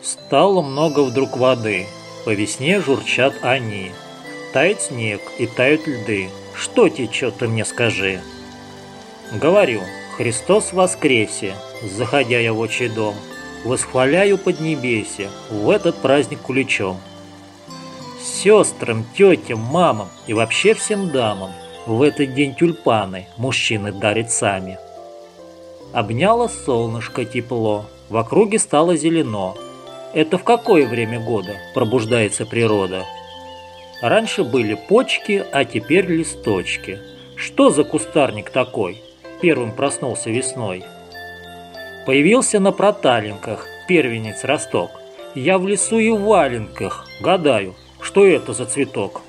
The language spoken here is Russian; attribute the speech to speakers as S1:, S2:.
S1: Стало много вдруг воды, по весне журчат они. Тает снег и тают льды, что течет, ты мне скажи? Говорю, Христос воскресе, заходя я в отчий дом, восхваляю поднебесье в этот праздник куличом. Сестрам, тетям, мамам и вообще всем дамам в этот день тюльпаны мужчины дарят сами. Обняло солнышко тепло, в округе стало зелено. Это в какое время года пробуждается природа? Раньше были почки, а теперь листочки. Что за кустарник такой? Первым проснулся весной. Появился на проталинках первенец росток. Я в лесу и в валенках гадаю, что это за цветок.